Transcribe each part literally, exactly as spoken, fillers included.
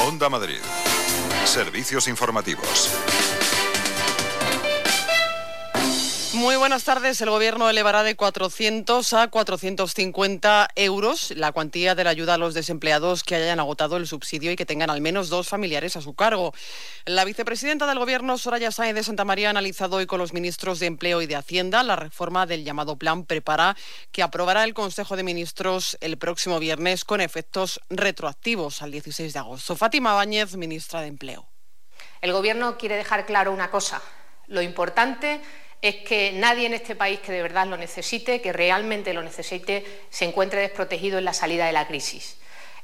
Onda Madrid. Servicios informativos. Muy buenas tardes. El Gobierno elevará de cuatrocientos a cuatrocientos cincuenta euros la cuantía de la ayuda a los desempleados que hayan agotado el subsidio y que tengan al menos dos familiares a su cargo. La vicepresidenta del Gobierno, Soraya Sáenz de Santamaría, ha analizado hoy con los ministros de Empleo y de Hacienda la reforma del llamado Plan Prepara, que aprobará el Consejo de Ministros el próximo viernes con efectos retroactivos al dieciséis de agosto. Fátima Báñez, ministra de Empleo. El Gobierno quiere dejar claro una cosa. Lo importante es que nadie en este país que de verdad lo necesite, que realmente lo necesite, se encuentre desprotegido en la salida de la crisis.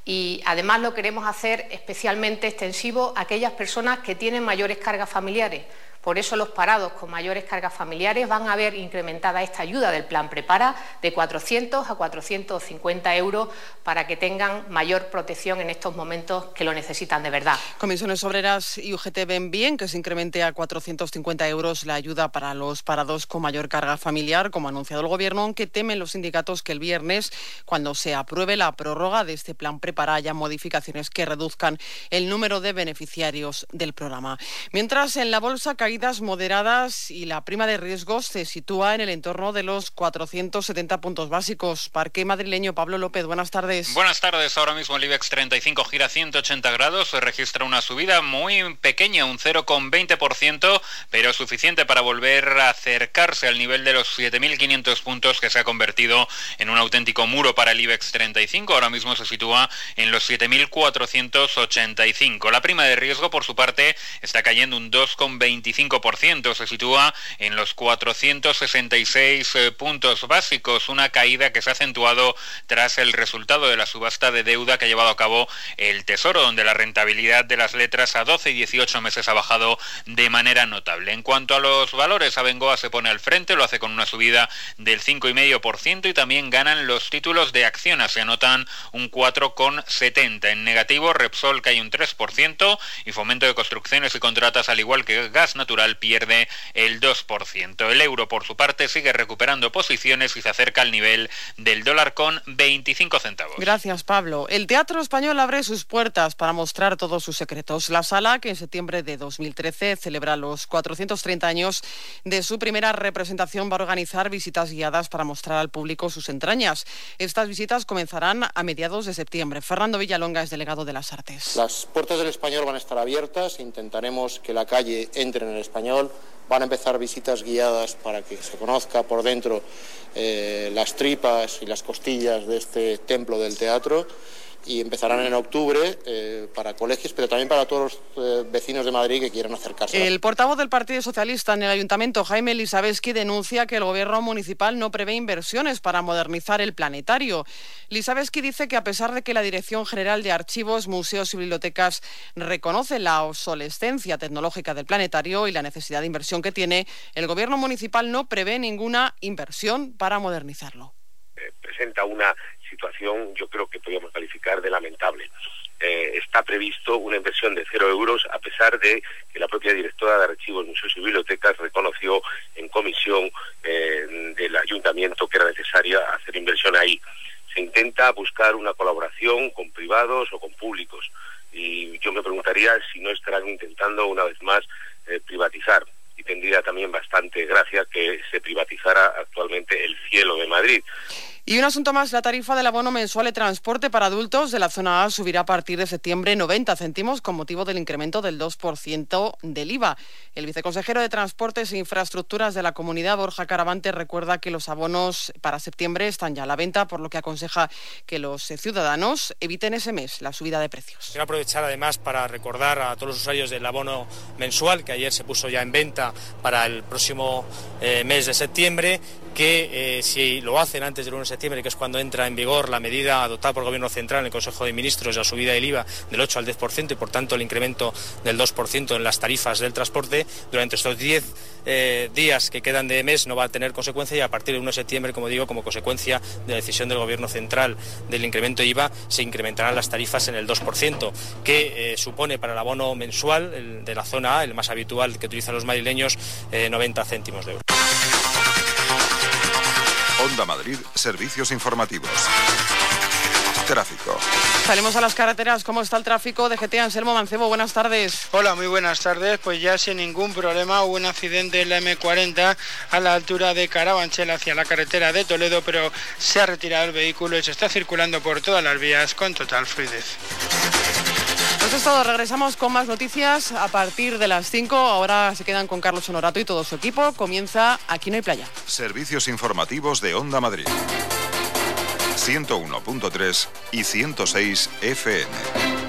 Y además lo queremos hacer especialmente extensivo a aquellas personas que tienen mayores cargas familiares. Por eso los parados con mayores cargas familiares van a ver incrementada esta ayuda del Plan Prepara de cuatrocientos a cuatrocientos cincuenta euros para que tengan mayor protección en estos momentos que lo necesitan de verdad. Comisiones Obreras y U G T ven bien que se incremente a cuatrocientos cincuenta euros la ayuda para los parados con mayor carga familiar, como ha anunciado el Gobierno, aunque temen los sindicatos que el viernes, cuando se apruebe la prórroga de este Plan Prepara, haya modificaciones que reduzcan el número de beneficiarios del programa. Mientras, en la bolsa, caídas moderadas y la prima de riesgos se sitúa en el entorno de los cuatrocientos setenta puntos básicos. Parque madrileño, Pablo López, buenas tardes. Buenas tardes. Ahora mismo el IBEX treinta y cinco gira ciento ochenta grados, se registra una subida muy pequeña, un cero coma veinte por ciento, pero suficiente para volver a acercarse al nivel de los siete mil quinientos puntos, que se ha convertido en un auténtico muro para el IBEX treinta y cinco. Ahora mismo se sitúa en los siete mil cuatrocientos ochenta y cinco. La prima de riesgo, por su parte, está cayendo un dos coma veinticinco por ciento, se sitúa en los cuatrocientos sesenta y seis eh, puntos básicos, una caída que se ha acentuado tras el resultado de la subasta de deuda que ha llevado a cabo el Tesoro, donde la rentabilidad de las letras a doce y dieciocho meses ha bajado de manera notable. En cuanto a los valores, Abengoa se pone al frente, lo hace con una subida del cinco coma cinco por ciento y también ganan los títulos de Acciona, se anotan un cuatro coma setenta. En negativo, Repsol cae un tres por ciento y Fomento de Construcciones y Contratas, al igual que Gas Natural, pierde el dos por ciento. El euro, por su parte, sigue recuperando posiciones y se acerca al nivel del dólar con veinticinco centavos. Gracias, Pablo. El Teatro Español abre sus puertas para mostrar todos sus secretos. La sala, que en septiembre de dos mil trece celebra los cuatrocientos treinta años de su primera representación, va a organizar visitas guiadas para mostrar al público sus entrañas. Estas visitas comenzarán a mediados de septiembre. Fernando Villalonga es delegado de las Artes. Las puertas del Español van a estar abiertas, intentaremos que la calle entre en el Español. Van a empezar visitas guiadas para que se conozca por dentro eh, las tripas y las costillas de este templo del teatro, y empezarán en octubre eh, para colegios, pero también para todos los eh, vecinos de Madrid que quieran acercarse. El portavoz del Partido Socialista en el Ayuntamiento, Jaime Lisaveski, denuncia que el Gobierno municipal no prevé inversiones para modernizar el planetario. Lisaveski dice que a pesar de que la Dirección General de Archivos, Museos y Bibliotecas reconoce la obsolescencia tecnológica del planetario y la necesidad de inversión que tiene, el Gobierno municipal no prevé ninguna inversión para modernizarlo. Eh, presenta una situación, yo creo que podríamos calificar de lamentable. Eh, está previsto una inversión de cero euros, a pesar de que la propia directora de Archivos, Museos y Bibliotecas reconoció en comisión eh, del ayuntamiento que era necesaria hacer inversión ahí. Se intenta buscar una colaboración con privados o con públicos, y yo me preguntaría si no estarán intentando una vez más eh, privatizar. Y tendría también bastante gracia que se privatizara actualmente el cielo de Madrid. Y un asunto más, la tarifa del abono mensual de transporte para adultos de la zona A subirá a partir de septiembre noventa céntimos con motivo del incremento del dos por ciento del I V A. El viceconsejero de Transportes e Infraestructuras de la Comunidad, Borja Caravante, recuerda que los abonos para septiembre están ya a la venta, por lo que aconseja que los ciudadanos eviten ese mes la subida de precios. Quiero aprovechar además para recordar a todos los usuarios del abono mensual, que ayer se puso ya en venta para el próximo eh, mes de septiembre, que eh, si lo hacen antes del uno de septiembre, que es cuando entra en vigor la medida adoptada por el Gobierno Central en el Consejo de Ministros, la subida del I V A del ocho al diez por ciento y por tanto el incremento del dos por ciento en las tarifas del transporte, durante estos diez eh, días que quedan de mes no va a tener consecuencia, y a partir del uno de septiembre, como digo, como consecuencia de la decisión del Gobierno Central del incremento de I V A, se incrementarán las tarifas en el dos por ciento, que eh, supone para el abono mensual el de la zona A, el más habitual que utilizan los madrileños, eh, noventa céntimos de euro. Onda Madrid, servicios informativos. Tráfico. Salimos a las carreteras. ¿Cómo está el tráfico? D G T, Anselmo Mancebo, buenas tardes. Hola, muy buenas tardes. Pues ya sin ningún problema, hubo un accidente en la eme cuarenta a la altura de Carabanchel hacia la carretera de Toledo, pero se ha retirado el vehículo y se está circulando por todas las vías con total fluidez. Pues es todo, regresamos con más noticias a partir de las cinco. Ahora se quedan con Carlos Honorato y todo su equipo. Comienza Aquí no hay playa. Servicios informativos de Onda Madrid. ciento uno punto tres y ciento seis F M.